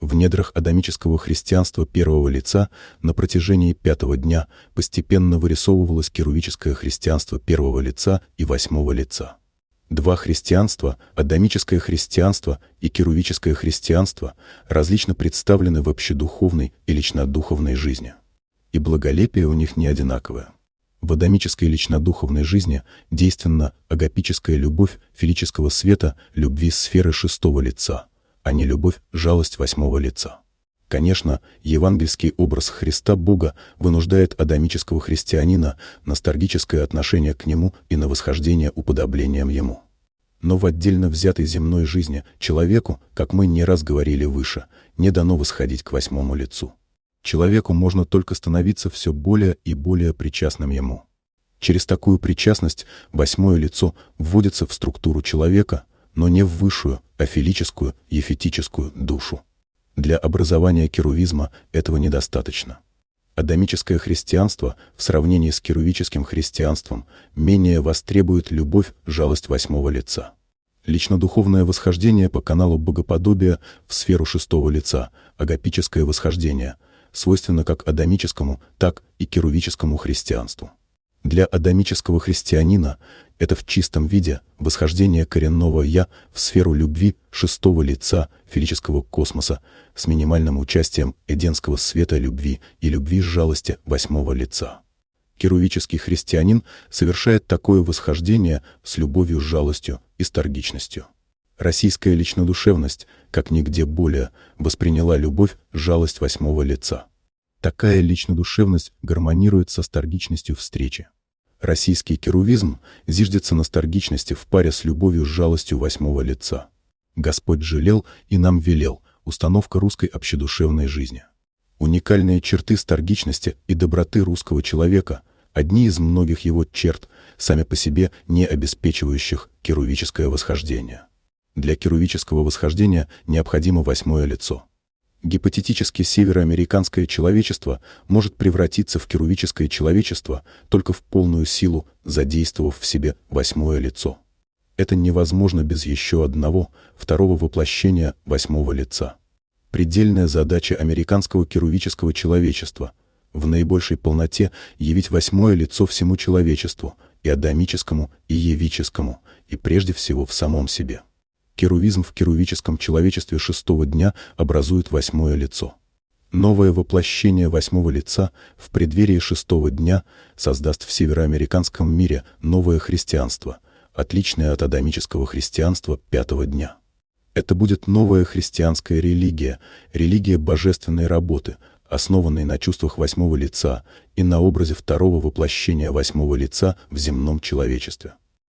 В недрах адамического христианства первого лица на протяжении пятого дня постепенно вырисовывалось керувическое христианство первого лица и восьмого лица. Два христианства, адамическое христианство и керувическое христианство, различно представлены в общедуховной и личнодуховной жизни. И благолепие у них не одинаковое. В адамической личнодуховной жизни действенна агапическая любовь филического света, любви сферы шестого лица, а не любовь, жалость восьмого лица. Конечно, евангельский образ Христа Бога вынуждает адамического христианина на ностальгическое отношение к Нему и на восхождение уподоблением Ему. Но в отдельно взятой земной жизни человеку, как мы не раз говорили выше, не дано восходить к восьмому лицу. Человеку можно только становиться все более и более причастным Ему. Через такую причастность восьмое лицо вводится в структуру человека, но не в высшую, а филическую, ефетическую душу. Для образования керувизма этого недостаточно. Адамическое христианство в сравнении с керувическим христианством менее востребует любовь, жалость восьмого лица. Лично-духовное восхождение по каналу богоподобия в сферу шестого лица, агапическое восхождение, свойственно как адамическому, так и керувическому христианству. Для адамического христианина это в чистом виде восхождение коренного «я» в сферу любви шестого лица филического космоса с минимальным участием эдемского света любви и любви жалости восьмого лица. Керувический христианин совершает такое восхождение с любовью, жалостью и старгичностью. Российская личнодушевность, как нигде более, восприняла любовь, жалость восьмого лица. Такая личнодушевность гармонирует со старгичностью встречи. Российский керувизм зиждется на старгичности в паре с любовью, жалостью восьмого лица. Господь жалел и нам велел — установка русской общедушевной жизни. Уникальные черты старгичности и доброты русского человека — одни из многих его черт, сами по себе не обеспечивающих керувическое восхождение. Для керувического восхождения необходимо восьмое лицо. Гипотетически североамериканское человечество может превратиться в керувическое человечество только в полную силу, задействовав в себе восьмое лицо. Это невозможно без еще одного, второго воплощения восьмого лица. Предельная задача американского керувического человечества — в наибольшей полноте явить восьмое лицо всему человечеству, и адамическому, и евическому, и прежде всего в самом себе. Керувизм в керувическом человечестве шестого дня образует восьмое лицо. Новое воплощение восьмого лица в преддверии шестого дня создаст в североамериканском мире новое христианство, отличное от адамического христианства пятого дня. Это будет новая христианская религия, религия божественной работы, основанной на чувствах восьмого лица и на образе второго воплощения восьмого лица в земном человечестве.